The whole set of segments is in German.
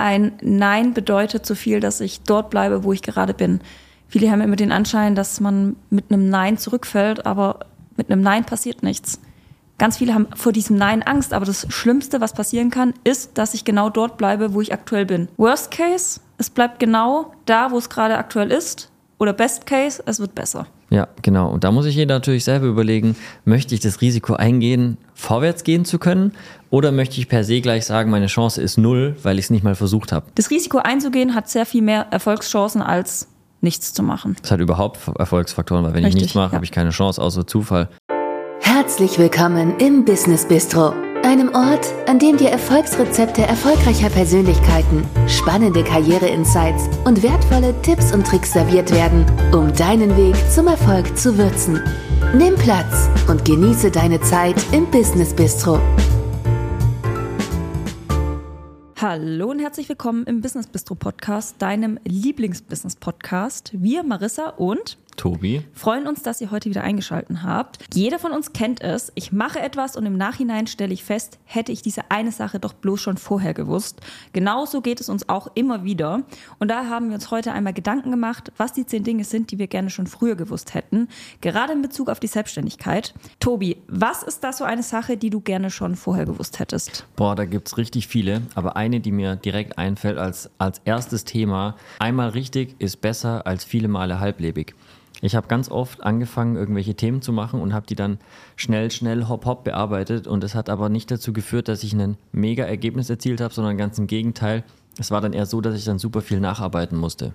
ein Nein bedeutet so viel, dass ich dort bleibe, wo ich gerade bin. Viele haben immer den Anschein, dass man mit einem Nein zurückfällt, aber mit einem Nein passiert nichts. Ganz viele haben vor diesem Nein Angst, aber das Schlimmste, was passieren kann, ist, dass ich genau dort bleibe, wo ich aktuell bin. Worst Case, es bleibt genau da, wo es gerade aktuell ist. Oder Best Case, es wird besser. Ja, genau. Und da muss sich jeder natürlich selber überlegen, möchte ich das Risiko eingehen, vorwärts gehen zu können? Oder möchte ich per se gleich sagen, meine Chance ist 0, weil ich es nicht mal versucht habe? Das Risiko einzugehen hat sehr viel mehr Erfolgschancen als nichts zu machen. Das hat überhaupt Erfolgsfaktoren, weil wenn ich nichts mache, habe ich keine Chance, außer Zufall. Herzlich willkommen im Business Bistro, einem Ort, an dem dir Erfolgsrezepte erfolgreicher Persönlichkeiten, spannende Karriere-Insights und wertvolle Tipps und Tricks serviert werden, um deinen Weg zum Erfolg zu würzen. Nimm Platz und genieße deine Zeit im Business Bistro. Hallo und herzlich willkommen im Business Bistro Podcast, deinem Lieblings-Business-Podcast. Wir, Marissa und Tobi, freuen uns, dass ihr heute wieder eingeschaltet habt. Jeder von uns kennt es. Ich mache etwas und im Nachhinein stelle ich fest, hätte ich diese eine Sache doch bloß schon vorher gewusst. Genauso geht es uns auch immer wieder. Und da haben wir uns heute einmal Gedanken gemacht, was die 10 Dinge sind, die wir gerne schon früher gewusst hätten. Gerade in Bezug auf die Selbstständigkeit. Tobi, was ist da so eine Sache, die du gerne schon vorher gewusst hättest? Boah, da gibt's richtig viele. Aber eine, die mir direkt einfällt als erstes Thema: einmal richtig ist besser als viele Male halblebig. Ich habe ganz oft angefangen, irgendwelche Themen zu machen und habe die dann schnell, hopp bearbeitet. Und es hat aber nicht dazu geführt, dass ich ein mega Ergebnis erzielt habe, sondern ganz im Gegenteil. Es war dann eher so, dass ich dann super viel nacharbeiten musste.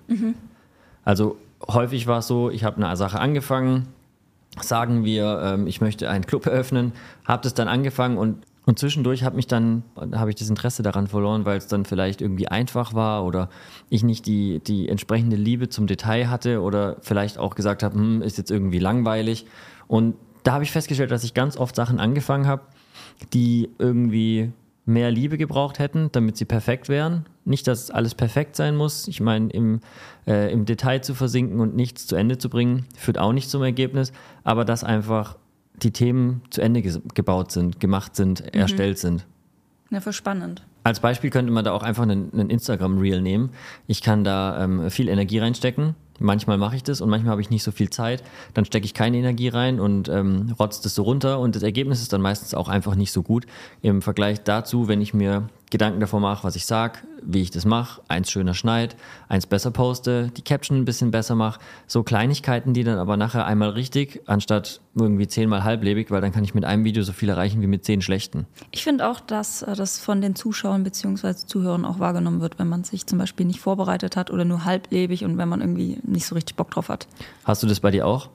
Also häufig war es so, ich habe eine Sache angefangen, sagen wir, ich möchte einen Club eröffnen, habe das dann angefangen und zwischendurch habe ich das Interesse daran verloren, weil es dann vielleicht irgendwie einfach war oder ich nicht die entsprechende Liebe zum Detail hatte oder vielleicht auch gesagt habe, ist jetzt irgendwie langweilig. Und da habe ich festgestellt, dass ich ganz oft Sachen angefangen habe, die irgendwie mehr Liebe gebraucht hätten, damit sie perfekt wären. Nicht, dass alles perfekt sein muss. Ich meine, im Detail zu versinken und nichts zu Ende zu bringen, führt auch nicht zum Ergebnis, aber dass einfach die Themen zu Ende gebaut sind, gemacht sind, erstellt sind. Ja, voll spannend. Als Beispiel könnte man da auch einfach einen Instagram-Reel nehmen. Ich kann da viel Energie reinstecken. Manchmal mache ich das und manchmal habe ich nicht so viel Zeit. Dann stecke ich keine Energie rein und rotze das so runter. Und das Ergebnis ist dann meistens auch einfach nicht so gut. Im Vergleich dazu, wenn ich mir Gedanken davor mache, was ich sage, wie ich das mache, eins schöner schneid, eins besser poste, die Caption ein bisschen besser mache. So Kleinigkeiten, die dann aber nachher einmal richtig, anstatt irgendwie 10-mal halblebig, weil dann kann ich mit einem Video so viel erreichen wie mit 10 schlechten. Ich finde auch, dass das von den Zuschauern bzw. Zuhörern auch wahrgenommen wird, wenn man sich zum Beispiel nicht vorbereitet hat oder nur halblebig und wenn man irgendwie nicht so richtig Bock drauf hat. Hast du das bei dir auch?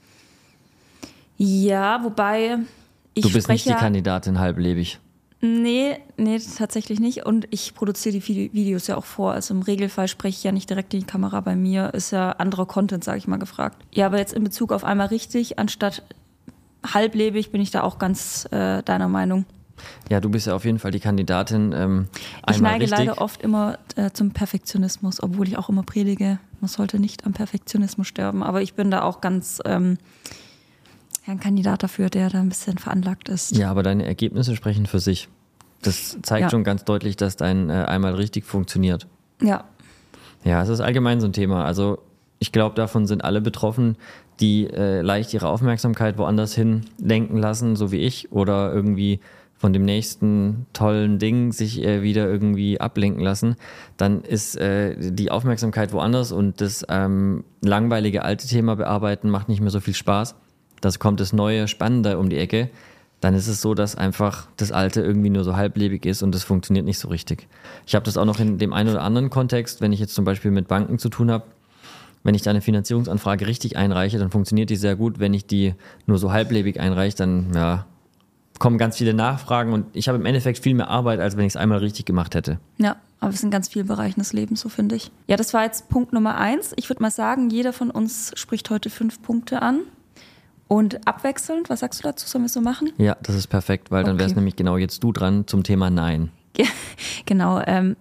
Ja, wobei Du bist nicht die Kandidatin halblebig. Nee, tatsächlich nicht. Und ich produziere die Videos ja auch vor. Also im Regelfall spreche ich ja nicht direkt in die Kamera. Bei mir ist ja anderer Content, sage ich mal, gefragt. Ja, aber jetzt in Bezug auf einmal richtig, anstatt halblebig, bin ich da auch ganz deiner Meinung. Ja, du bist ja auf jeden Fall die Kandidatin. Ich neige leider oft immer zum Perfektionismus, obwohl ich auch immer predige, man sollte nicht am Perfektionismus sterben. Aber ich bin da auch ganz ein Kandidat dafür, der da ein bisschen veranlagt ist. Ja, aber deine Ergebnisse sprechen für sich. Das zeigt schon ganz deutlich, dass dein einmal richtig funktioniert. Ja. Ja, es ist allgemein so ein Thema. Also ich glaube, davon sind alle betroffen, die leicht ihre Aufmerksamkeit woanders hin lenken lassen, so wie ich, oder irgendwie von dem nächsten tollen Ding sich wieder irgendwie ablenken lassen. Dann ist die Aufmerksamkeit woanders und das langweilige alte Thema bearbeiten macht nicht mehr so viel Spaß. Das kommt das neue, spannende um die Ecke, dann ist es so, dass einfach das Alte irgendwie nur so halblebig ist und das funktioniert nicht so richtig. Ich habe das auch noch in dem einen oder anderen Kontext, wenn ich jetzt zum Beispiel mit Banken zu tun habe, wenn ich da eine Finanzierungsanfrage richtig einreiche, dann funktioniert die sehr gut. Wenn ich die nur so halblebig einreiche, dann kommen ganz viele Nachfragen und ich habe im Endeffekt viel mehr Arbeit, als wenn ich es einmal richtig gemacht hätte. Ja, aber es sind ganz vielen Bereichen des Lebens, so finde ich. Ja, das war jetzt Punkt Nummer 1. Ich würde mal sagen, jeder von uns spricht heute 5 Punkte an. Und abwechselnd, was sagst du dazu, sollen wir es so machen? Ja, das ist perfekt, weil dann wär's nämlich genau jetzt du dran zum Thema Nein. Genau,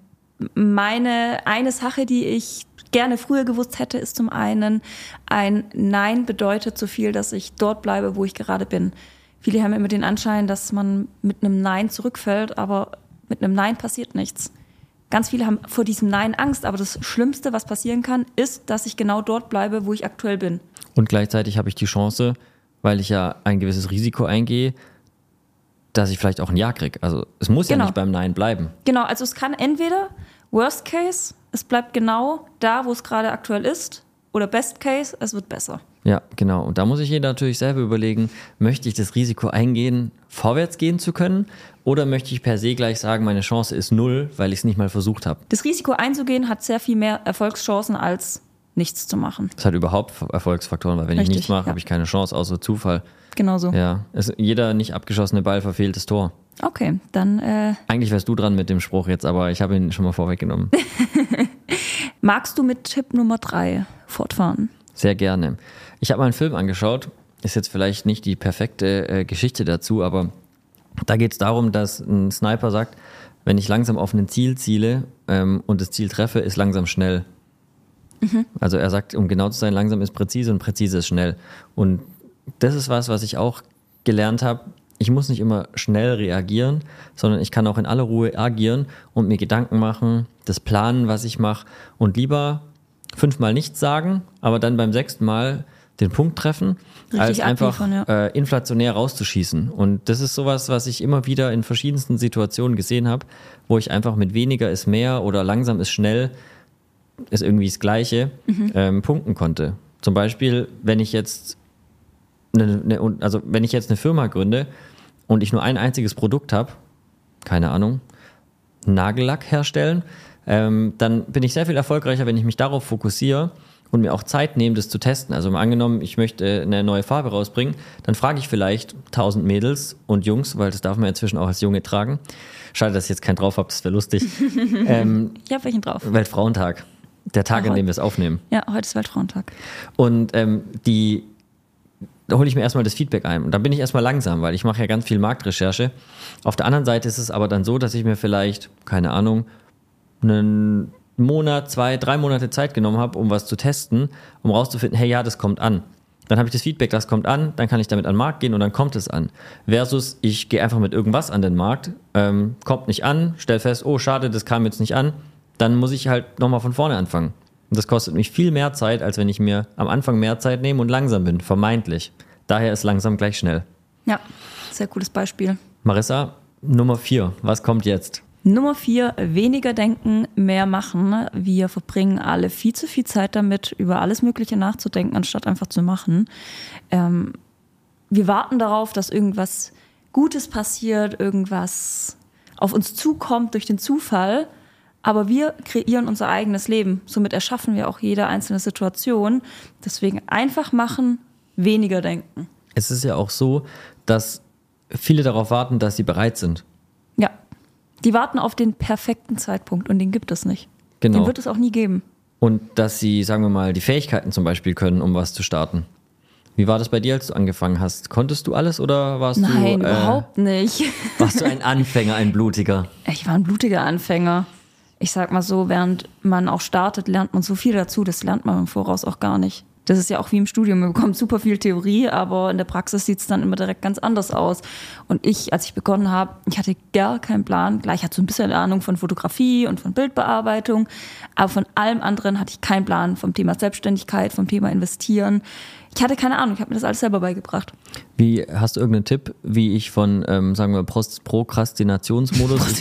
eine Sache, die ich gerne früher gewusst hätte, ist zum einen, ein Nein bedeutet so viel, dass ich dort bleibe, wo ich gerade bin. Viele haben immer den Anschein, dass man mit einem Nein zurückfällt, aber mit einem Nein passiert nichts. Ganz viele haben vor diesem Nein Angst, aber das Schlimmste, was passieren kann, ist, dass ich genau dort bleibe, wo ich aktuell bin. Und gleichzeitig habe ich die Chance, weil ich ja ein gewisses Risiko eingehe, dass ich vielleicht auch ein Ja kriege. Also es muss ja nicht beim Nein bleiben. Genau, also es kann entweder Worst Case, es bleibt genau da, wo es gerade aktuell ist, oder Best Case, es wird besser. Ja, genau. Und da muss sich jeder natürlich selber überlegen, möchte ich das Risiko eingehen, vorwärts gehen zu können, oder möchte ich per se gleich sagen, meine Chance ist 0, weil ich es nicht mal versucht habe. Das Risiko einzugehen hat sehr viel mehr Erfolgschancen als nichts zu machen. Das hat überhaupt Erfolgsfaktoren, weil wenn ich nichts mache, habe ich keine Chance, außer Zufall. Genau so. Ja, jeder nicht abgeschossene Ball verfehlt das Tor. Okay, dann... Eigentlich wärst du dran mit dem Spruch jetzt, aber ich habe ihn schon mal vorweggenommen. Magst du mit Tipp Nummer 3 fortfahren? Sehr gerne. Ich habe mal einen Film angeschaut, ist jetzt vielleicht nicht die perfekte Geschichte dazu, aber da geht es darum, dass ein Sniper sagt, wenn ich langsam auf ein Ziel ziele und das Ziel treffe, ist langsam schnell. Also er sagt, um genau zu sein, langsam ist präzise und präzise ist schnell. Und das ist was ich auch gelernt habe. Ich muss nicht immer schnell reagieren, sondern ich kann auch in aller Ruhe agieren und mir Gedanken machen, das planen, was ich mache und lieber 5-mal nichts sagen, aber dann beim 6. Mal den Punkt treffen, als einfach inflationär rauszuschießen. Und das ist sowas, was ich immer wieder in verschiedensten Situationen gesehen habe, wo ich einfach mit weniger ist mehr oder langsam ist schnell, ist irgendwie das Gleiche, punkten konnte. Zum Beispiel, wenn ich jetzt eine Firma gründe und ich nur ein einziges Produkt habe, keine Ahnung, Nagellack herstellen, dann bin ich sehr viel erfolgreicher, wenn ich mich darauf fokussiere und mir auch Zeit nehme, das zu testen. Also mal angenommen, ich möchte eine neue Farbe rausbringen, dann frage ich vielleicht 1000 Mädels und Jungs, weil das darf man inzwischen auch als Junge tragen. Schade, dass ich jetzt keinen drauf habe, das wäre lustig. Ich habe welchen drauf. Weltfrauentag, der Tag, an dem wir es aufnehmen. Ja, heute ist Weltfrauentag. Und da hole ich mir erstmal das Feedback ein. Und dann bin ich erstmal langsam, weil ich mache ja ganz viel Marktrecherche. Auf der anderen Seite ist es aber dann so, dass ich mir vielleicht, keine Ahnung, einen Monat, 2, 3 Monate Zeit genommen habe, um was zu testen, um rauszufinden, hey, ja, das kommt an. Dann habe ich das Feedback, das kommt an, dann kann ich damit an den Markt gehen und dann kommt es an. Versus, ich gehe einfach mit irgendwas an den Markt, kommt nicht an, stell fest, oh, schade, das kam jetzt nicht an, dann muss ich halt nochmal von vorne anfangen. Und das kostet mich viel mehr Zeit, als wenn ich mir am Anfang mehr Zeit nehme und langsam bin, vermeintlich. Daher ist langsam gleich schnell. Ja, sehr cooles Beispiel. Marissa, Nummer 4, was kommt jetzt? Nummer 4, weniger denken, mehr machen. Wir verbringen alle viel zu viel Zeit damit, über alles Mögliche nachzudenken, anstatt einfach zu machen. Wir warten darauf, dass irgendwas Gutes passiert, irgendwas auf uns zukommt durch den Zufall. Aber wir kreieren unser eigenes Leben. Somit erschaffen wir auch jede einzelne Situation. Deswegen einfach machen, weniger denken. Es ist ja auch so, dass viele darauf warten, dass sie bereit sind. Ja, die warten auf den perfekten Zeitpunkt und den gibt es nicht. Genau. Den wird es auch nie geben. Und dass sie, sagen wir mal, die Fähigkeiten zum Beispiel können, um was zu starten. Wie war das bei dir, als du angefangen hast? Konntest du alles oder warst du... Nein, überhaupt nicht. Warst du ein Anfänger, ein Blutiger? Ich war ein blutiger Anfänger. Ich sag mal so, während man auch startet, lernt man so viel dazu, das lernt man im Voraus auch gar nicht. Das ist ja auch wie im Studium, man bekommt super viel Theorie, aber in der Praxis sieht es dann immer direkt ganz anders aus. Und als ich begonnen habe, ich hatte gar keinen Plan. Klar, ich hatte so ein bisschen Ahnung von Fotografie und von Bildbearbeitung, aber von allem anderen hatte ich keinen Plan vom Thema Selbstständigkeit, vom Thema Investieren. Ich hatte keine Ahnung, ich habe mir das alles selber beigebracht. Hast du irgendeinen Tipp, wie ich von, sagen wir, Prokrastinationsmodus...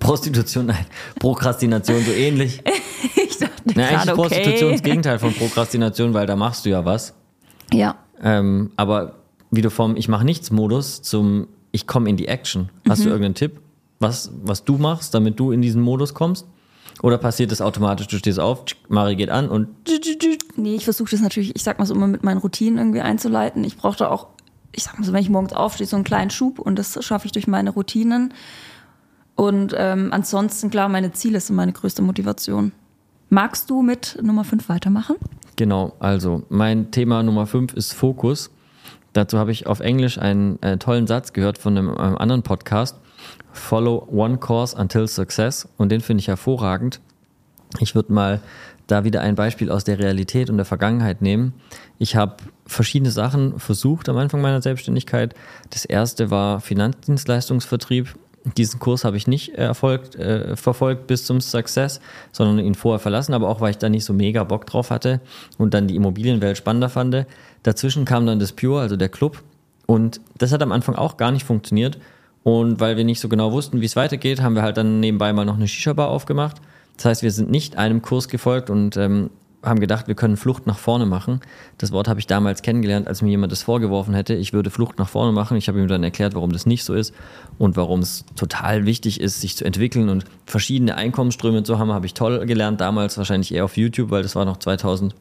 Prokrastination so ähnlich. Ich dachte eigentlich Prostitution ist das Gegenteil von Prokrastination, weil da machst du ja was. Ja. Aber wie du vom Ich-mach-nichts-Modus zum Ich komme in die Action. Hast du irgendeinen Tipp, was du machst, damit du in diesen Modus kommst? Oder passiert das automatisch, du stehst auf, Mari geht an und... Nee, ich versuche das natürlich, ich sag mal so, immer mit meinen Routinen irgendwie einzuleiten. Ich brauche da auch, ich sag mal so, wenn ich morgens aufstehe, so einen kleinen Schub und das schaffe ich durch meine Routinen. Und ansonsten, klar, meine Ziele sind meine größte Motivation. Magst du mit Nummer 5 weitermachen? Genau, also mein Thema Nummer 5 ist Fokus. Dazu habe ich auf Englisch einen tollen Satz gehört von einem anderen Podcast. Follow one course until success. Und den finde ich hervorragend. Ich würde mal da wieder ein Beispiel aus der Realität und der Vergangenheit nehmen. Ich habe verschiedene Sachen versucht am Anfang meiner Selbstständigkeit. Das erste war Finanzdienstleistungsvertrieb. Diesen Kurs habe ich nicht verfolgt bis zum Success, sondern ihn vorher verlassen, aber auch, weil ich da nicht so mega Bock drauf hatte und dann die Immobilienwelt spannender fand. Dazwischen kam dann das Pure, also der Club, und das hat am Anfang auch gar nicht funktioniert. Und weil wir nicht so genau wussten, wie es weitergeht, haben wir halt dann nebenbei mal noch eine Shisha-Bar aufgemacht. Das heißt, wir sind nicht einem Kurs gefolgt und haben gedacht, wir können Flucht nach vorne machen. Das Wort habe ich damals kennengelernt, als mir jemand das vorgeworfen hätte, ich würde Flucht nach vorne machen. Ich habe ihm dann erklärt, warum das nicht so ist und warum es total wichtig ist, sich zu entwickeln und verschiedene Einkommensströme zu haben, habe ich toll gelernt. Damals wahrscheinlich eher auf YouTube, weil das war noch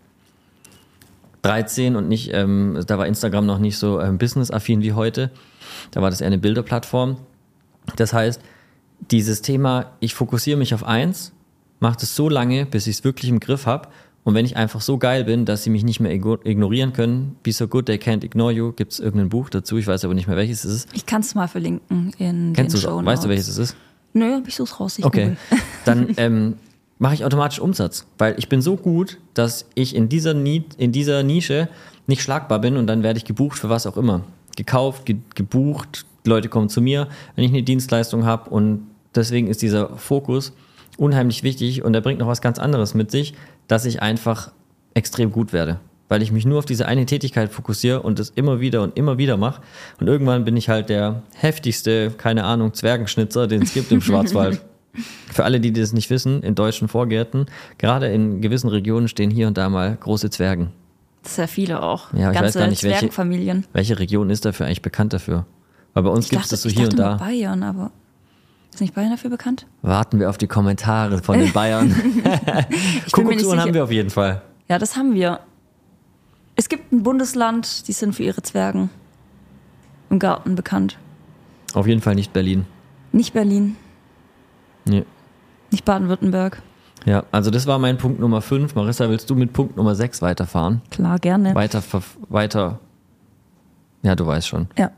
2013 und nicht, da war Instagram noch nicht so businessaffin wie heute. Da war das eher eine Bilderplattform. Das heißt, dieses Thema, ich fokussiere mich auf eins, mache das so lange, bis ich es wirklich im Griff habe. Und wenn ich einfach so geil bin, dass sie mich nicht mehr ignorieren können, Be So Good They Can't Ignore You, gibt es irgendein Buch dazu, ich weiß aber nicht mehr, welches es ist. Ich kann es mal verlinken in Kennst den du Shownotes. Weißt du, welches es ist? Nö, ich such's raus. Okay, dann mache ich automatisch Umsatz, weil ich bin so gut, dass ich in dieser Nische nicht schlagbar bin und dann werde ich gebucht für was auch immer. Gekauft, gebucht, Leute kommen zu mir, wenn ich eine Dienstleistung habe, und deswegen ist dieser Fokus unheimlich wichtig, und er bringt noch was ganz anderes mit sich, dass ich einfach extrem gut werde, weil ich mich nur auf diese eine Tätigkeit fokussiere und das immer wieder mache, und irgendwann bin ich halt der heftigste, keine Ahnung, Zwergenschnitzer, den es gibt im Schwarzwald. Für alle, die das nicht wissen, in deutschen Vorgärten, gerade in gewissen Regionen stehen hier und da mal große Zwergen. Sehr viele auch. Ja, ich weiß gar nicht, Zwergenfamilien. welche Region ist dafür eigentlich bekannt dafür? Weil bei uns gibt es das so hier und da. Bayern, aber ist nicht Bayern dafür bekannt? Warten wir auf die Kommentare von den Bayern. Kuckucksuhren haben wir auf jeden Fall. Ja, das haben wir. Es gibt ein Bundesland, die sind für ihre Zwergen im Garten bekannt. Auf jeden Fall nicht Berlin. Nicht Berlin. Nee. Nicht Baden-Württemberg. Ja, also das war mein Punkt Nummer 5. Marissa, willst du mit Punkt Nummer 6 weiterfahren? Klar, gerne. Weiter. Ja, du weißt schon. Ja.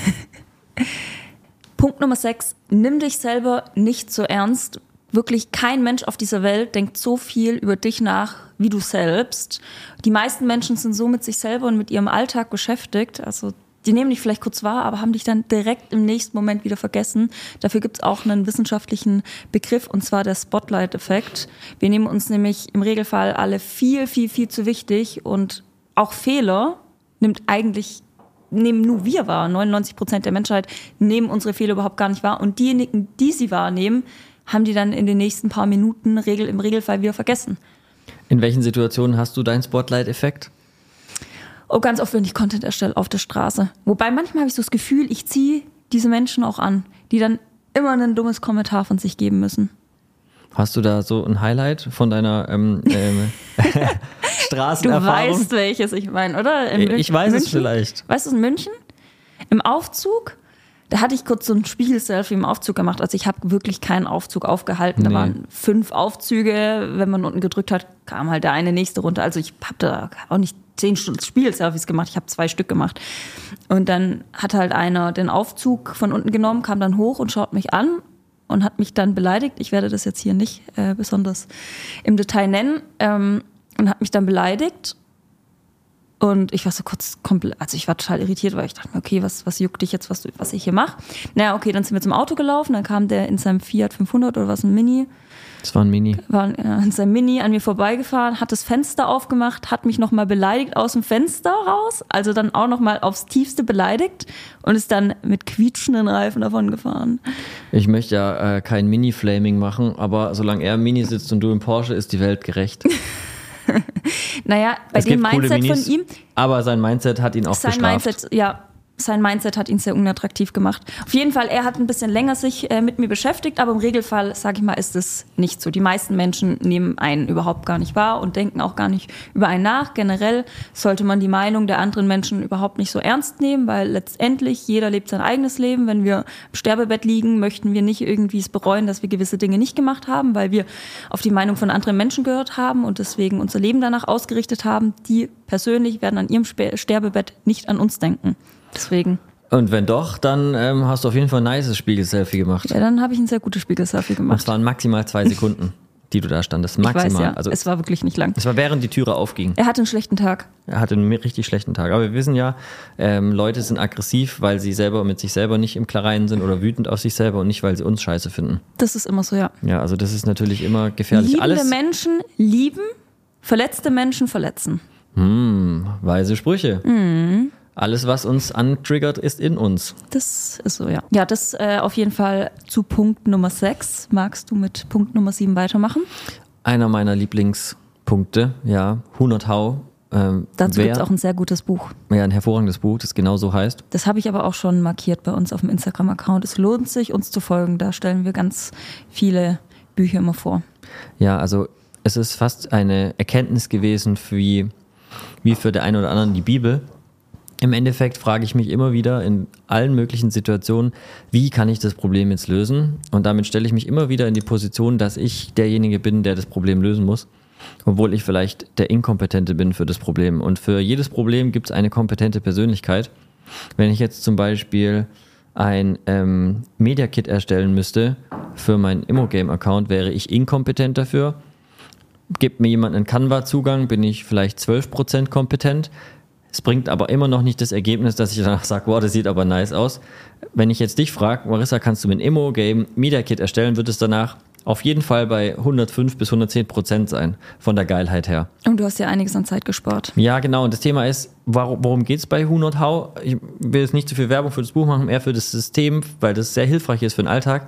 Punkt Nummer 6. Nimm dich selber nicht so ernst. Wirklich kein Mensch auf dieser Welt denkt so viel über dich nach wie du selbst. Die meisten Menschen sind so mit sich selber und mit ihrem Alltag beschäftigt. Also die nehmen dich vielleicht kurz wahr, aber haben dich dann direkt im nächsten Moment wieder vergessen. Dafür gibt es auch einen wissenschaftlichen Begriff, und zwar der Spotlight-Effekt. Wir nehmen uns nämlich im Regelfall alle viel, viel, viel zu wichtig, und auch Fehler nehmen nur wir wahr. 99% der Menschheit nehmen unsere Fehler überhaupt gar nicht wahr, und diejenigen, die sie wahrnehmen, haben die dann in den nächsten paar Minuten im Regelfall wieder vergessen. In welchen Situationen hast du deinen Spotlight-Effekt? Oh, ganz oft, wenn ich Content erstelle auf der Straße. Wobei manchmal habe ich so das Gefühl, ich ziehe diese Menschen auch an, die dann immer ein dummes Kommentar von sich geben müssen. Hast du da so ein Highlight von deiner Straßenerfahrung? Du weißt, welches ich meine, oder? Ich weiß es vielleicht. Weißt du es in München? Im Aufzug? Da hatte ich kurz so ein Spiegel-Selfie im Aufzug gemacht. Also ich habe wirklich keinen Aufzug aufgehalten. Da waren 5 Aufzüge. Wenn man unten gedrückt hat, kam halt der eine nächste runter. Also ich habe da auch nicht 10 Stunden Spiegel-Selfies gemacht. Ich habe 2 Stück gemacht. Und dann hat halt einer den Aufzug von unten genommen, kam dann hoch und schaut mich an und hat mich dann beleidigt. Ich werde das jetzt hier nicht besonders im Detail nennen. Und hat mich dann beleidigt. Und ich war so kurz komplett, also ich war total irritiert, weil ich dachte mir, okay, was juckt dich jetzt, was ich hier mache? Naja, okay, dann sind wir zum Auto gelaufen, dann kam der in seinem Fiat 500 oder was, ein Mini. Das war ein Mini. War in seinem Mini an mir vorbeigefahren, hat das Fenster aufgemacht, hat mich nochmal beleidigt aus dem Fenster raus, also dann auch nochmal aufs Tiefste beleidigt und ist dann mit quietschenden Reifen davon gefahren. Ich möchte ja kein Mini-Flaming machen, aber solange er im Mini sitzt und du im Porsche, ist die Welt gerecht. Naja, bei dem Mindset Minis, von ihm. Aber sein Mindset hat ihn auch bestraft. Sein Mindset hat ihn sehr unattraktiv gemacht. Auf jeden Fall, er hat ein bisschen länger sich mit mir beschäftigt, aber im Regelfall, sage ich mal, ist es nicht so. Die meisten Menschen nehmen einen überhaupt gar nicht wahr und denken auch gar nicht über einen nach. Generell sollte man die Meinung der anderen Menschen überhaupt nicht so ernst nehmen, weil letztendlich jeder lebt sein eigenes Leben. Wenn wir im Sterbebett liegen, möchten wir nicht irgendwie es bereuen, dass wir gewisse Dinge nicht gemacht haben, weil wir auf die Meinung von anderen Menschen gehört haben und deswegen unser Leben danach ausgerichtet haben. Die persönlich werden an ihrem Sterbebett nicht an uns denken. Deswegen. Und wenn doch, dann hast du auf jeden Fall ein nices Spiegel-Selfie gemacht. Ja, dann habe ich ein sehr gutes Spiegel-Selfie gemacht. Und es waren maximal 2 Sekunden. die du da standest. Ich Maximal. weiß, ja. Also Es war wirklich nicht lang. es war während die Türe aufging. Er hatte einen schlechten Tag. Er hatte einen richtig schlechten Tag. Aber wir wissen ja, Leute sind aggressiv, weil sie selber mit sich selber nicht im Klaren sind oder wütend auf sich selber und nicht, weil sie uns scheiße finden. Das ist immer so, ja. Ja, also das ist natürlich immer gefährlich. Liebende Menschen lieben, verletzte Menschen verletzen. Weise Sprüche. Alles, was uns antriggert, ist in uns. Das ist so, ja. Ja, das auf jeden Fall zu Punkt Nummer 6. Magst du mit Punkt Nummer 7 weitermachen? Einer meiner Lieblingspunkte, ja, 100 How. Dazu gibt es auch ein sehr gutes Buch. Ja, ein hervorragendes Buch, das genau so heißt. Das habe ich aber auch schon markiert bei uns auf dem Instagram-Account. Es lohnt sich, uns zu folgen. Da stellen wir ganz viele Bücher immer vor. Ja, also es ist fast eine Erkenntnis gewesen, wie für den einen oder anderen die Bibel. Im Endeffekt frage ich mich immer wieder in allen möglichen Situationen, wie kann ich das Problem jetzt lösen? Und damit stelle ich mich immer wieder in die Position, dass ich derjenige bin, der das Problem lösen muss, obwohl ich vielleicht der Inkompetente bin für das Problem. Und für jedes Problem gibt es eine kompetente Persönlichkeit. Wenn ich jetzt zum Beispiel ein Media Kit erstellen müsste für meinen Immogame-Account, wäre ich inkompetent dafür. Gibt mir jemand einen Canva-Zugang, bin ich vielleicht 12% kompetent. Es bringt aber immer noch nicht das Ergebnis, dass ich danach sage, wow, das sieht aber nice aus. Wenn ich jetzt dich frage, Marissa, kannst du mit Immogame Media Kit erstellen, wird es danach auf jeden Fall bei 105 bis 110% sein, von der Geilheit her. Und du hast ja einiges an Zeit gespart. Ja, genau. Und das Thema ist, worum geht es bei 100 How? Ich will jetzt nicht zu viel Werbung für das Buch machen, eher für das System, weil das sehr hilfreich ist für den Alltag.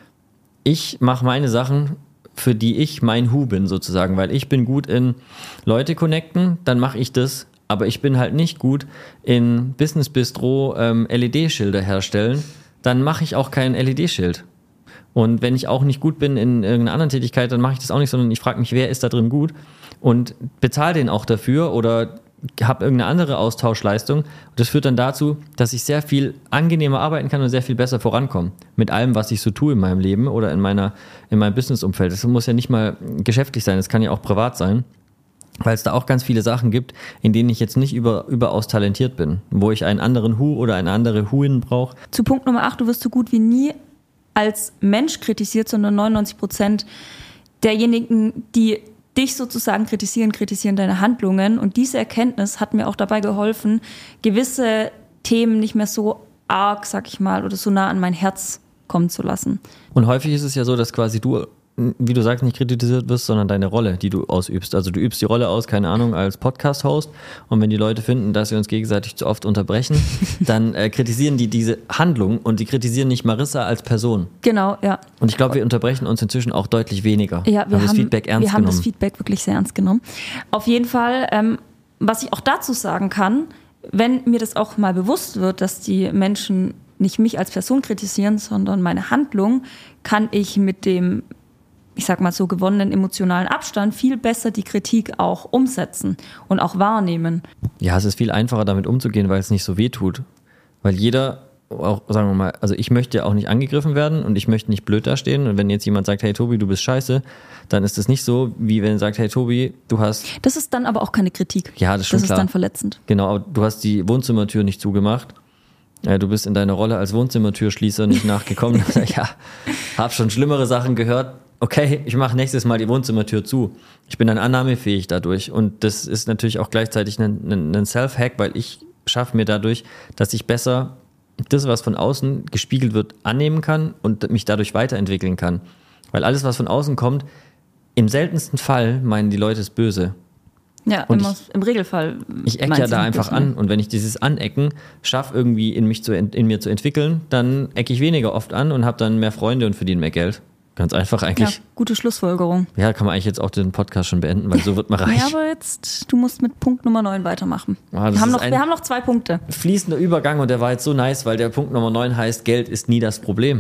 Ich mache meine Sachen, für die ich mein Who bin sozusagen, weil ich bin gut in Leute connecten, dann mache ich das. Aber ich bin halt nicht gut in Business Bistro LED-Schilder herstellen, dann mache ich auch kein LED-Schild. Und wenn ich auch nicht gut bin in irgendeiner anderen Tätigkeit, dann mache ich das auch nicht, sondern ich frage mich, wer ist da drin gut und bezahle den auch dafür oder habe irgendeine andere Austauschleistung. Und das führt dann dazu, dass ich sehr viel angenehmer arbeiten kann und sehr viel besser vorankomme. Mit allem, was ich so tue in meinem Leben oder in meinem Business-Umfeld. Das muss ja nicht mal geschäftlich sein, das kann ja auch privat sein. Weil es da auch ganz viele Sachen gibt, in denen ich jetzt nicht überaus talentiert bin, wo ich einen anderen Who oder eine andere Whoin brauche. Zu Punkt Nummer 8, du wirst so gut wie nie als Mensch kritisiert, sondern 99% derjenigen, die dich sozusagen kritisieren deine Handlungen. Und diese Erkenntnis hat mir auch dabei geholfen, gewisse Themen nicht mehr so arg, sag ich mal, oder so nah an mein Herz kommen zu lassen. Und häufig ist es ja so, dass quasi du, wie du sagst, nicht kritisiert wirst, sondern deine Rolle, die du ausübst. Also du übst die Rolle aus, keine Ahnung, als Podcast-Host. Und wenn die Leute finden, dass wir uns gegenseitig zu oft unterbrechen, dann kritisieren die diese Handlung und die kritisieren nicht Marissa als Person. Genau, ja. Und ich glaube, wir unterbrechen uns inzwischen auch deutlich weniger. Ja, wir haben das Feedback ernst genommen. Wir haben das Feedback wirklich sehr ernst genommen. Auf jeden Fall, was ich auch dazu sagen kann, wenn mir das auch mal bewusst wird, dass die Menschen nicht mich als Person kritisieren, sondern meine Handlung, kann ich mit dem, ich sag mal so, gewonnenen emotionalen Abstand viel besser die Kritik auch umsetzen und auch wahrnehmen. Ja, es ist viel einfacher damit umzugehen, weil es nicht so weh tut. Weil jeder, auch sagen wir mal, also ich möchte ja auch nicht angegriffen werden und ich möchte nicht blöd dastehen. Und wenn jetzt jemand sagt, hey Tobi, du bist scheiße, dann ist das nicht so, wie wenn er sagt, hey Tobi, du hast... Das ist dann aber auch keine Kritik. Ja, das ist schon klar. Das ist dann verletzend. Genau, aber du hast die Wohnzimmertür nicht zugemacht. Ja, du bist in deiner Rolle als Wohnzimmertürschließer nicht nachgekommen. Ja, hab schon schlimmere Sachen gehört. Okay, ich mache nächstes Mal die Wohnzimmertür zu. Ich bin dann annahmefähig dadurch. Und das ist natürlich auch gleichzeitig ein Self-Hack, weil ich schaffe mir dadurch, dass ich besser das, was von außen gespiegelt wird, annehmen kann und mich dadurch weiterentwickeln kann. Weil alles, was von außen kommt, im seltensten Fall meinen die Leute es böse. Ja, und im Regelfall. Ich ecke ja da einfach an. Und wenn ich dieses Anecken schaffe, irgendwie in mir zu entwickeln, dann ecke ich weniger oft an und habe dann mehr Freunde und verdiene mehr Geld. Ganz einfach eigentlich. Ja, gute Schlussfolgerung. Ja, kann man eigentlich jetzt auch den Podcast schon beenden, weil so wird man reich. Ja, aber jetzt, du musst mit Punkt Nummer 9 weitermachen. Ah, wir haben noch 2 Punkte. Fließender Übergang und der war jetzt so nice, weil der Punkt Nummer 9 heißt, Geld ist nie das Problem.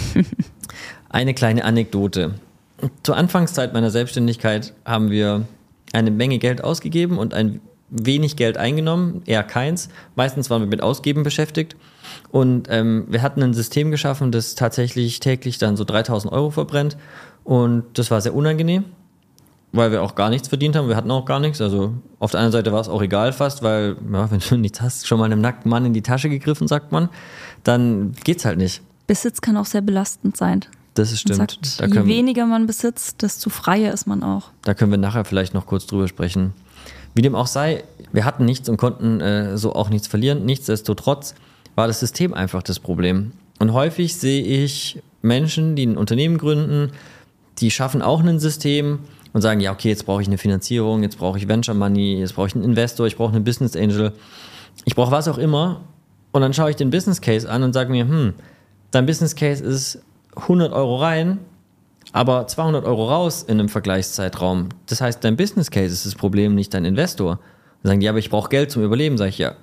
Eine kleine Anekdote. Zur Anfangszeit meiner Selbstständigkeit haben wir eine Menge Geld ausgegeben und ein wenig Geld eingenommen, eher keins. Meistens waren wir mit Ausgeben beschäftigt. Und wir hatten ein System geschaffen, das tatsächlich täglich dann so 3.000 Euro verbrennt. Und das war sehr unangenehm, weil wir auch gar nichts verdient haben. Wir hatten auch gar nichts. Also auf der anderen Seite war es auch egal fast, weil ja, wenn du nichts hast, schon mal einem nackten Mann in die Tasche gegriffen, sagt man, dann geht's halt nicht. Besitz kann auch sehr belastend sein. Das ist stimmt. Sagt, je weniger man besitzt, desto freier ist man auch. Da können wir nachher vielleicht noch kurz drüber sprechen. Wie dem auch sei, wir hatten nichts und konnten so auch nichts verlieren. Nichtsdestotrotz war das System einfach das Problem. Und häufig sehe ich Menschen, die ein Unternehmen gründen, die schaffen auch ein System und sagen, ja okay, jetzt brauche ich eine Finanzierung, jetzt brauche ich Venture Money, jetzt brauche ich einen Investor, ich brauche einen Business Angel, ich brauche was auch immer. Und dann schaue ich den Business Case an und sage mir, dein Business Case ist 100 Euro rein, aber 200 Euro raus in einem Vergleichszeitraum. Das heißt, dein Business Case ist das Problem, nicht dein Investor. Dann sagen die, ja, aber ich brauche Geld zum Überleben. Sage ich, ja,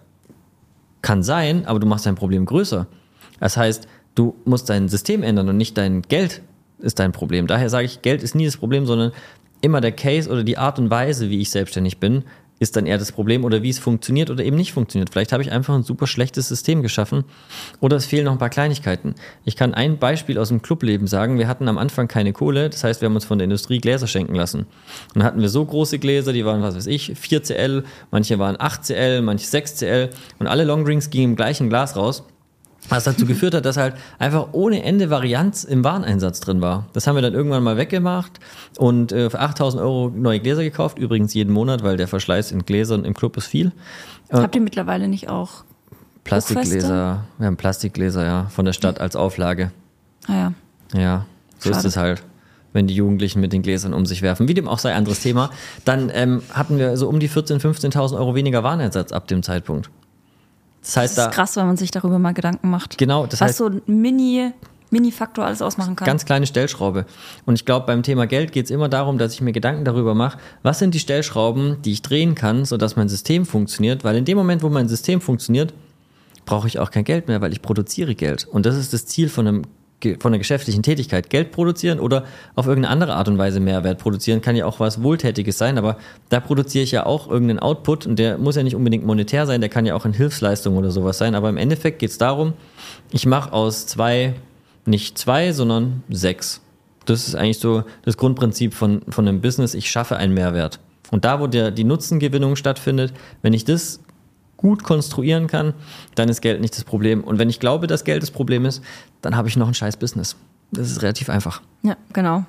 kann sein, aber du machst dein Problem größer. Das heißt, du musst dein System ändern und nicht dein Geld ist dein Problem. Daher sage ich, Geld ist nie das Problem, sondern immer der Case oder die Art und Weise, wie ich selbstständig bin, ist dann eher das Problem oder wie es funktioniert oder eben nicht funktioniert. Vielleicht habe ich einfach ein super schlechtes System geschaffen oder es fehlen noch ein paar Kleinigkeiten. Ich kann ein Beispiel aus dem Clubleben sagen. Wir hatten am Anfang keine Kohle, das heißt, wir haben uns von der Industrie Gläser schenken lassen. Und dann hatten wir so große Gläser, die waren, 4cl, manche waren 8cl, manche 6cl und alle Longdrinks gingen im gleichen Glas raus. Was dazu geführt hat, dass halt einfach ohne Ende Varianz im Wareneinsatz drin war. Das haben wir dann irgendwann mal weggemacht und für 8.000 Euro neue Gläser gekauft. Übrigens jeden Monat, weil der Verschleiß in Gläsern im Club ist viel. Habt ihr mittlerweile nicht auch Plastikgläser? Wir haben Plastikgläser, ja, von der Stadt als Auflage. Ah ja. Ja, so Schade. Ist es halt, wenn die Jugendlichen mit den Gläsern um sich werfen. Wie dem auch sei, anderes Thema. Dann hatten wir so um die 14.000, 15.000 Euro weniger Wareneinsatz ab dem Zeitpunkt. Das heißt, das ist krass, wenn man sich darüber mal Gedanken macht. Genau, das heißt, was so ein Mini-Faktor alles ausmachen kann. Ganz kleine Stellschraube. Und ich glaube, beim Thema Geld geht es immer darum, dass ich mir Gedanken darüber mache, was sind die Stellschrauben, die ich drehen kann, sodass mein System funktioniert. Weil in dem Moment, wo mein System funktioniert, brauche ich auch kein Geld mehr, weil ich produziere Geld. Und das ist das Ziel von einer geschäftlichen Tätigkeit. Geld produzieren oder auf irgendeine andere Art und Weise Mehrwert produzieren, kann ja auch was Wohltätiges sein, aber da produziere ich ja auch irgendeinen Output und der muss ja nicht unbedingt monetär sein, der kann ja auch in Hilfsleistung oder sowas sein, aber im Endeffekt geht es darum, ich mache aus 2 nicht 2, sondern 6. Das ist eigentlich so das Grundprinzip von einem Business, ich schaffe einen Mehrwert. Und da, wo die Nutzengewinnung stattfindet, wenn ich das gut konstruieren kann, dann ist Geld nicht das Problem. Und wenn ich glaube, dass Geld das Problem ist, dann habe ich noch ein scheiß Business. Das ist relativ einfach. Ja, genau.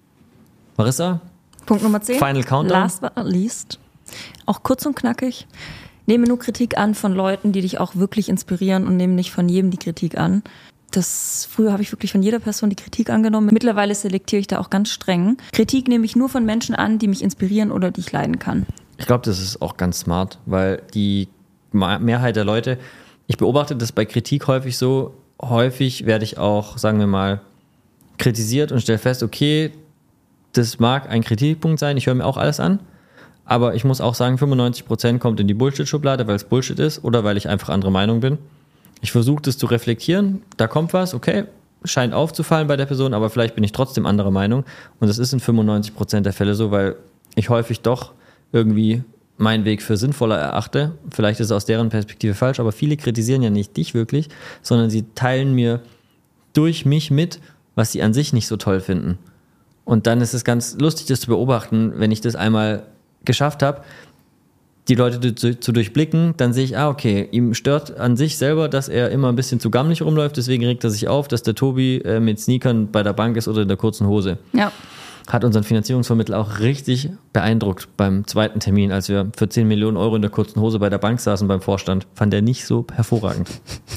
Marissa? Punkt Nummer 10. Final Countdown. Last but not least. Auch kurz und knackig. Nehme nur Kritik an von Leuten, die dich auch wirklich inspirieren und nehme nicht von jedem die Kritik an. Früher habe ich wirklich von jeder Person die Kritik angenommen. Mittlerweile selektiere ich da auch ganz streng. Kritik nehme ich nur von Menschen an, die mich inspirieren oder die ich leiden kann. Ich glaube, das ist auch ganz smart, weil die Mehrheit der Leute, ich beobachte das bei Kritik häufig so, häufig werde ich auch, sagen wir mal, kritisiert und stelle fest, okay, das mag ein Kritikpunkt sein, ich höre mir auch alles an, aber ich muss auch sagen, 95% kommt in die Bullshit-Schublade, weil es Bullshit ist oder weil ich einfach anderer Meinung bin. Ich versuche das zu reflektieren, da kommt was, okay, scheint aufzufallen bei der Person, aber vielleicht bin ich trotzdem anderer Meinung und das ist in 95% der Fälle so, weil ich häufig doch irgendwie meinen Weg für sinnvoller erachte. Vielleicht ist es aus deren Perspektive falsch, aber viele kritisieren ja nicht dich wirklich, sondern sie teilen mir durch mich mit, was sie an sich nicht so toll finden. Und dann ist es ganz lustig, das zu beobachten, wenn ich das einmal geschafft habe, die Leute zu durchblicken, dann sehe ich, okay, ihm stört an sich selber, dass er immer ein bisschen zu gammelig rumläuft, deswegen regt er sich auf, dass der Tobi mit Sneakern bei der Bank ist oder in der kurzen Hose. Ja. Hat unseren Finanzierungsvermittler auch richtig beeindruckt beim zweiten Termin, als wir für 10 Millionen Euro in der kurzen Hose bei der Bank saßen beim Vorstand. Fand er nicht so hervorragend.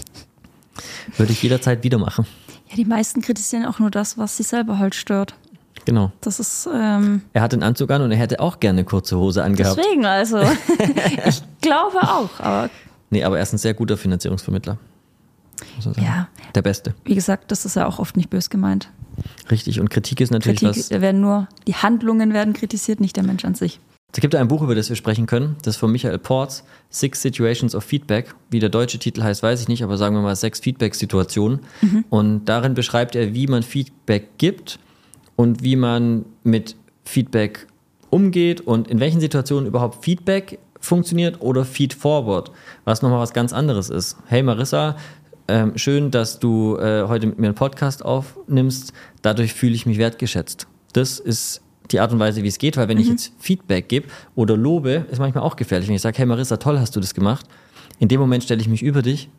Würde ich jederzeit wieder machen. Ja, die meisten kritisieren auch nur das, was sie selber halt stört. Genau. Das ist. Er hat den Anzug an und er hätte auch gerne eine kurze Hose angehabt. Deswegen also. Ich glaube auch. Aber er ist ein sehr guter Finanzierungsvermittler. Muss man sagen. Ja. Der Beste. Wie gesagt, das ist ja auch oft nicht böse gemeint. Richtig, und Kritik ist natürlich die Handlungen werden kritisiert, nicht der Mensch an sich. Es gibt ein Buch, über das wir sprechen können, das ist von Michael Porz, 6 Situations of Feedback. Wie der deutsche Titel heißt, weiß ich nicht, aber sagen wir mal 6 Feedback-Situationen. Und darin beschreibt er, wie man Feedback gibt und wie man mit Feedback umgeht und in welchen Situationen überhaupt Feedback funktioniert oder Feedforward, was nochmal was ganz anderes ist. Hey Marissa, schön, dass du heute mit mir einen Podcast aufnimmst. Dadurch fühle ich mich wertgeschätzt. Das ist die Art und Weise, wie es geht, weil wenn ich jetzt Feedback gebe oder lobe, ist manchmal auch gefährlich. Wenn ich sage, hey Marissa, toll hast du das gemacht. In dem Moment stelle ich mich über dich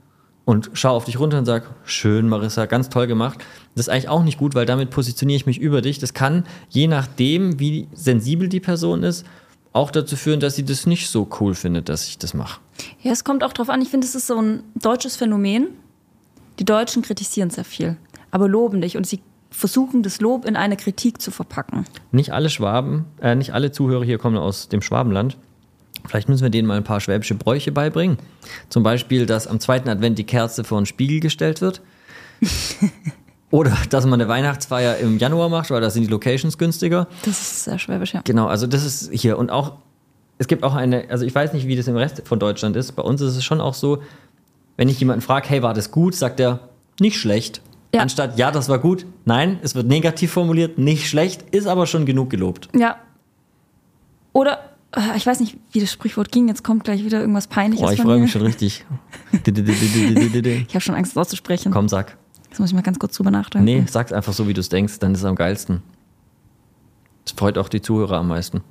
und schaue auf dich runter und sage, schön Marissa, ganz toll gemacht. Das ist eigentlich auch nicht gut, weil damit positioniere ich mich über dich. Das kann, je nachdem, wie sensibel die Person ist, auch dazu führen, dass sie das nicht so cool findet, dass ich das mache. Ja, es kommt auch drauf an. Ich finde, es ist so ein deutsches Phänomen. Die Deutschen kritisieren sehr viel, aber loben dich und sie versuchen, das Lob in eine Kritik zu verpacken. Nicht alle Zuhörer hier kommen aus dem Schwabenland. Vielleicht müssen wir denen mal ein paar schwäbische Bräuche beibringen. Zum Beispiel, dass am 2. Advent die Kerze vor den Spiegel gestellt wird. Oder dass man eine Weihnachtsfeier im Januar macht, weil da sind die Locations günstiger. Das ist sehr schwäbisch, ja. Genau, also das ist hier. Und auch, es gibt auch also ich weiß nicht, wie das im Rest von Deutschland ist. Bei uns ist es schon auch so, wenn ich jemanden frage, hey, war das gut? Sagt er, nicht schlecht. Ja. Anstatt, ja, das war gut. Nein, es wird negativ formuliert, nicht schlecht, ist aber schon genug gelobt. Ja. Oder, ich weiß nicht, wie das Sprichwort ging, jetzt kommt gleich wieder irgendwas Peinliches von mir. Ich freue mich schon richtig. Ich habe schon Angst, das auszusprechen. Komm, sag. Jetzt muss ich mal ganz kurz drüber nachdenken. Nee, sag's einfach so, wie du es denkst, dann ist es am geilsten. Das freut auch die Zuhörer am meisten.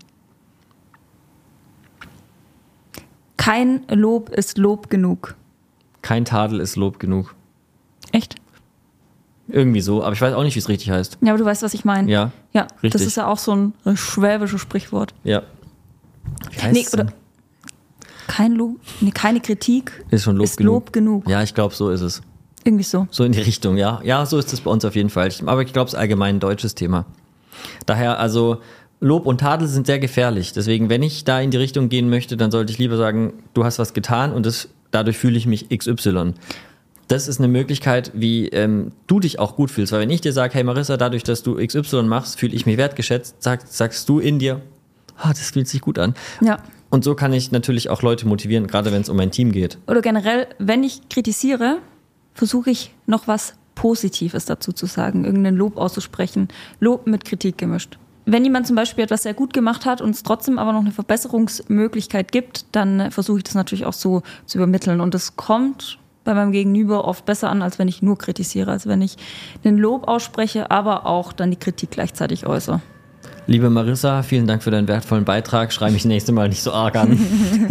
Kein Lob ist Lob genug. Kein Tadel ist Lob genug. Echt? Irgendwie so, aber ich weiß auch nicht, wie es richtig heißt. Ja, aber du weißt, was ich meine. Ja, richtig. Das ist ja auch so ein schwäbisches Sprichwort. Ja. Wie heißt oder kein Lob, keine Kritik ist schon ist Lob genug. Ja, ich glaube, so ist es. Irgendwie so. So in die Richtung, ja. Ja, so ist es bei uns auf jeden Fall. Aber ich glaube, es ist allgemein ein deutsches Thema. Daher, also Lob und Tadel sind sehr gefährlich. Deswegen, wenn ich da in die Richtung gehen möchte, dann sollte ich lieber sagen, du hast was getan und dadurch fühle ich mich XY. Das ist eine Möglichkeit, wie du dich auch gut fühlst. Weil wenn ich dir sage, hey Marissa, dadurch, dass du XY machst, fühle ich mich wertgeschätzt, sagst du in dir, das fühlt sich gut an. Ja. Und so kann ich natürlich auch Leute motivieren, gerade wenn es um mein Team geht. Oder generell, wenn ich kritisiere, versuche ich noch was Positives dazu zu sagen, irgendein Lob auszusprechen. Lob mit Kritik gemischt. Wenn jemand zum Beispiel etwas sehr gut gemacht hat und es trotzdem aber noch eine Verbesserungsmöglichkeit gibt, dann versuche ich das natürlich auch so zu übermitteln. Und das kommt bei meinem Gegenüber oft besser an, als wenn ich nur kritisiere. Also wenn ich den Lob ausspreche, aber auch dann die Kritik gleichzeitig äußere. Liebe Marissa, vielen Dank für deinen wertvollen Beitrag. Schrei mich das nächste Mal nicht so arg an.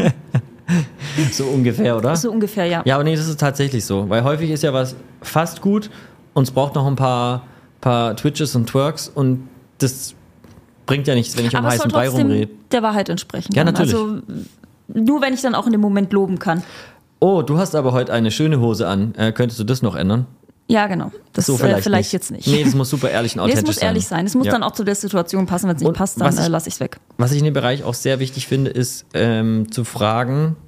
So ungefähr, oder? So ungefähr, ja. Ja, aber nee, das ist tatsächlich so. Weil häufig ist ja was fast gut und es braucht noch ein paar Twitches und Twerks und das bringt ja nichts, wenn ich um heißen Brei rumrede. Der Wahrheit entsprechen. Ja, natürlich. Also nur wenn ich dann auch in dem Moment loben kann. Oh, du hast aber heute eine schöne Hose an. Könntest du das noch ändern? Ja, genau. Das so vielleicht jetzt nicht. Nee, das muss super ehrlich und authentisch sein. Es muss ehrlich sein. Es muss dann auch zu der Situation passen. Wenn es nicht passt, dann lasse ich es weg. Was ich in dem Bereich auch sehr wichtig finde, ist zu fragen,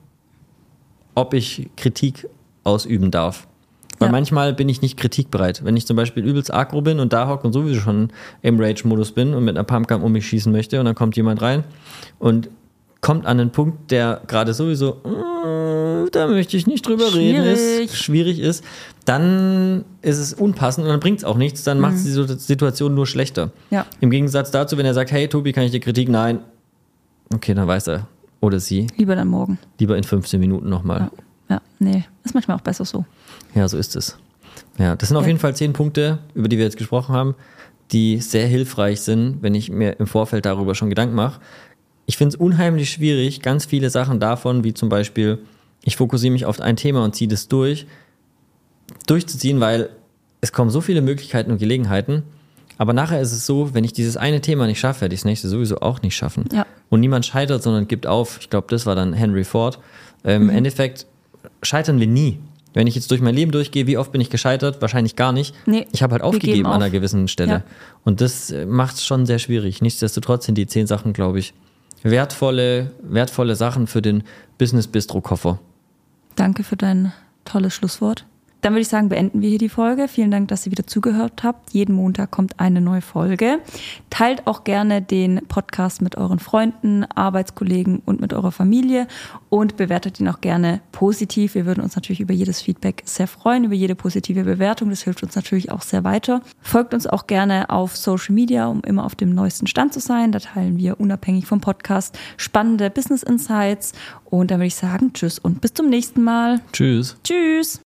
ob ich Kritik ausüben darf. Weil manchmal bin ich nicht kritikbereit. Wenn ich zum Beispiel übelst aggro bin und da hocke und sowieso schon im Rage-Modus bin und mit einer Pumpgun um mich schießen möchte und dann kommt jemand rein und kommt an einen Punkt, der gerade sowieso, da möchte ich nicht drüber reden, schwierig ist, dann ist es unpassend und dann bringt es auch nichts, dann macht es die Situation nur schlechter. Ja. Im Gegensatz dazu, wenn er sagt, hey Tobi, kann ich dir Kritik? Nein. Okay, dann weiß er oder sie. Lieber dann morgen. Lieber in 15 Minuten nochmal. Ja, nee, ist manchmal auch besser so. Ja, so ist es. Ja, das sind auf jeden Fall 10 Punkte, über die wir jetzt gesprochen haben, die sehr hilfreich sind, wenn ich mir im Vorfeld darüber schon Gedanken mache. Ich finde es unheimlich schwierig, ganz viele Sachen davon, wie zum Beispiel, ich fokussiere mich auf ein Thema und ziehe das durchzuziehen, weil es kommen so viele Möglichkeiten und Gelegenheiten, aber nachher ist es so, wenn ich dieses eine Thema nicht schaffe, werde ich das nächste sowieso auch nicht schaffen. Ja. Und niemand scheitert, sondern gibt auf. Ich glaube, das war dann Henry Ford. Im Endeffekt scheitern wir nie. Wenn ich jetzt durch mein Leben durchgehe, wie oft bin ich gescheitert? Wahrscheinlich gar nicht. Nee, ich habe halt aufgegeben an einer gewissen Stelle. Ja. Und das macht es schon sehr schwierig. Nichtsdestotrotz sind die 10 Sachen, glaube ich, wertvolle Sachen für den Business-Bistro-Koffer. Danke für dein tolles Schlusswort. Dann würde ich sagen, beenden wir hier die Folge. Vielen Dank, dass ihr wieder zugehört habt. Jeden Montag kommt eine neue Folge. Teilt auch gerne den Podcast mit euren Freunden, Arbeitskollegen und mit eurer Familie und bewertet ihn auch gerne positiv. Wir würden uns natürlich über jedes Feedback sehr freuen, über jede positive Bewertung. Das hilft uns natürlich auch sehr weiter. Folgt uns auch gerne auf Social Media, um immer auf dem neuesten Stand zu sein. Da teilen wir unabhängig vom Podcast spannende Business Insights. Und dann würde ich sagen, tschüss und bis zum nächsten Mal. Tschüss. Tschüss.